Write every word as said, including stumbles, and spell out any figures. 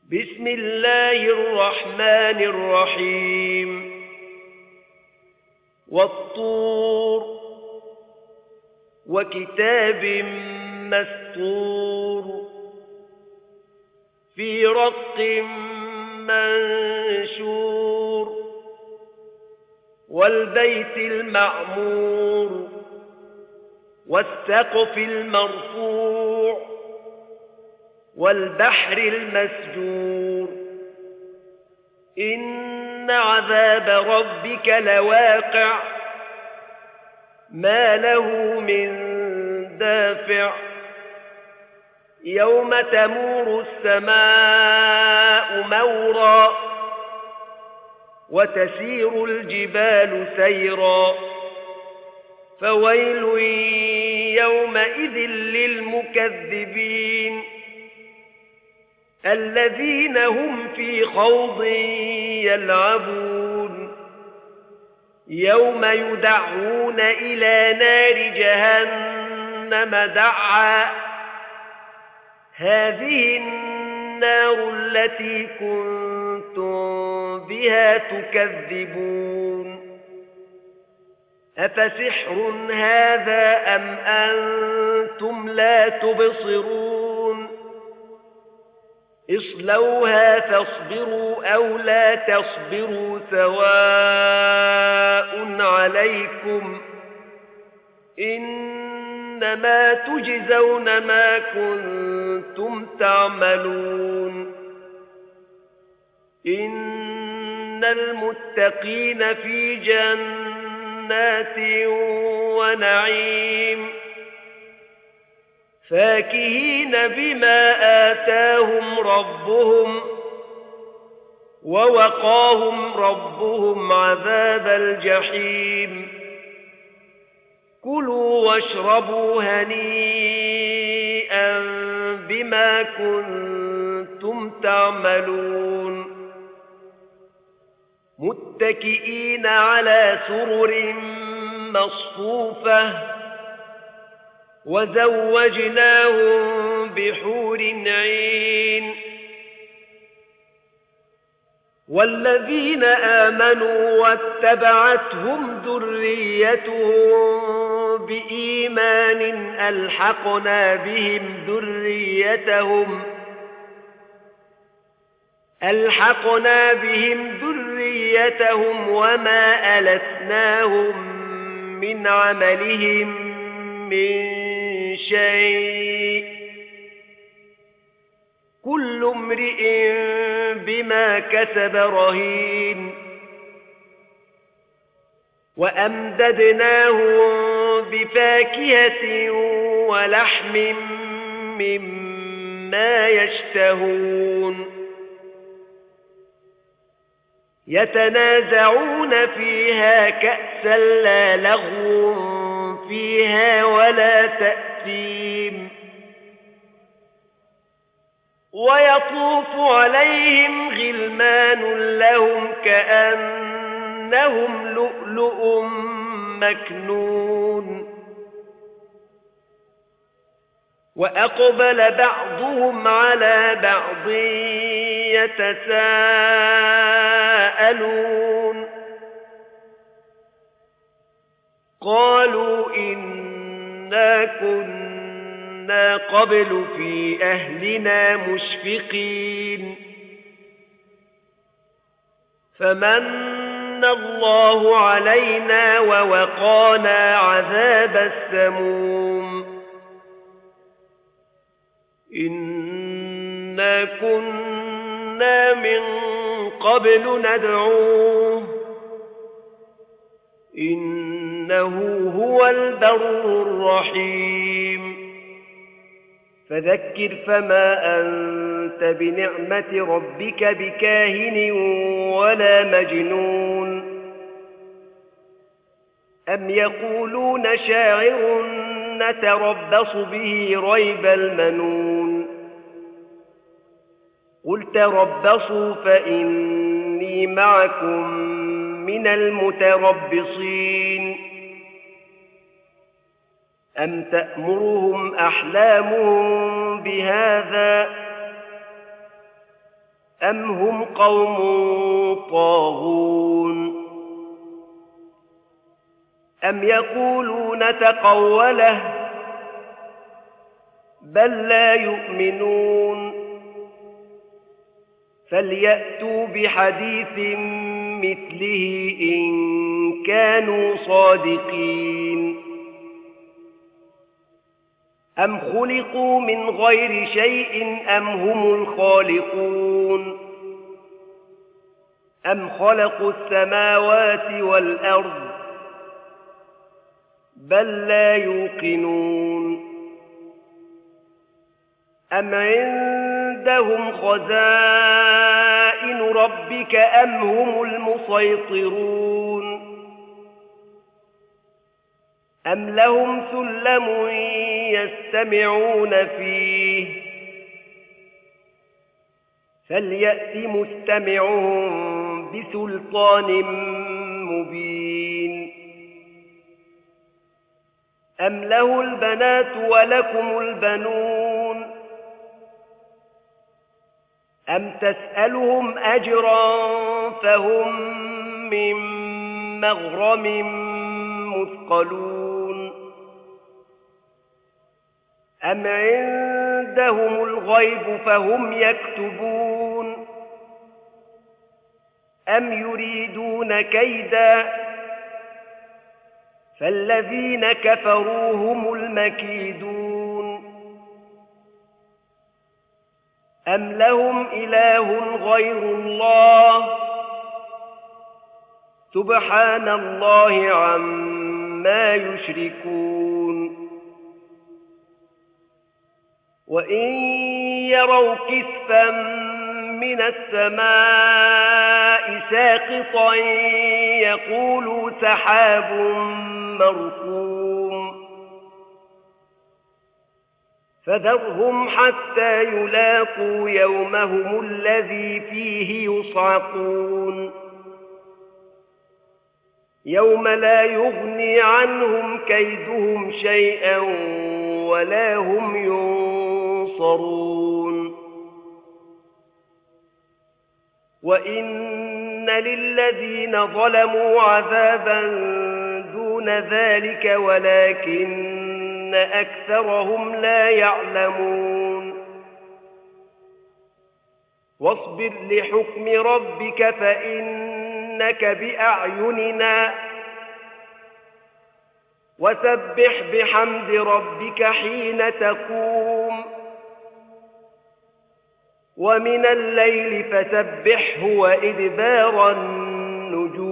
بسم الله الرحمن الرحيم والطور وكتاب مسطور في رق منشور والبيت المعمور والسقف المرفوع والبحر المسجور إن عذاب ربك لواقع ما له من دافع يوم تمور السماء مورا وتسير الجبال سيرا فويل يومئذ للمكذبين الذين هم في خوض يلعبون يوم يدعون إلى نار جهنم دعا هذه النار التي كنتم بها تكذبون أفسحر هذا أم أنتم لا تبصرون اصلوها فاصبروا أو لا تصبروا سواء عليكم إنما تجزون ما كنتم تعملون إن المتقين في جنات ونعيم فاكهين بما آتاهم ربهم ووقاهم ربهم عذاب الجحيم كلوا واشربوا هنيئا بما كنتم تعملون متكئين على سرر مصفوفة وزوجناهم بحور عين والذين آمنوا واتبعتهم ذريتهم بإيمان ألحقنا بهم ذريتهم ألحقنا بهم ذريتهم وما ألتناهم من عملهم من شيء كل امرئ بما كسب رهين وأمددناهم بفاكهة ولحم مما يشتهون يتنازعون فيها كأسا لا لغو فيها ولا تأثيم ويطوف عليهم غلمان لهم كأنهم لؤلؤ مكنون وأقبل بعضهم على بعض يتساءلون قالوا إنا كنا قبل في أهلنا مشفقين فمن الله علينا ووقانا عذاب السموم إنا كنا من قبل ندعوه إنه هو البر الرحيم فذكر فما أنت بنعمة ربك بكاهن ولا مجنون أم يقولون شاعر نتربص به ريب المنون قل تربصوا فإني معكم من المتربصين أم تأمرهم أحلامهم بهذا أم هم قوم طاغون أم يقولون تقوله بل لا يؤمنون فليأتوا بحديث مثله إن كانوا صادقين أم خلقوا من غير شيء أم هم الخالقون أم خلقوا السماوات والأرض بل لا يوقنون أم عندهم خزائن ربك أم هم المسيطرون أم لهم سلم يستمعون فيه فليأت مستمعهم بسلطان مبين أم له البنات ولكم البنون أم تسألهم أجرا فهم من مغرم مثقلون أم عندهم الغيب فهم يكتبون أم يريدون كيدا فالذين كفروا هم المكيدون أم لهم إله غير الله سبحان الله عما يشركون وإن يروا كسفا من السماء ساقطا يقولوا سحاب مركوم فذرهم حتى يلاقوا يومهم الذي فيه يصعقون يوم لا يغني عنهم كيدهم شيئا ولا هم ينصرون وإن للذين ظلموا عذابا دون ذلك ولكن أكثرهم لا يعلمون واصبر لحكم ربك فإنك بأعيننا وسبح بحمد ربك حين تقوم ومن الليل فسبحه وإدبار النجوم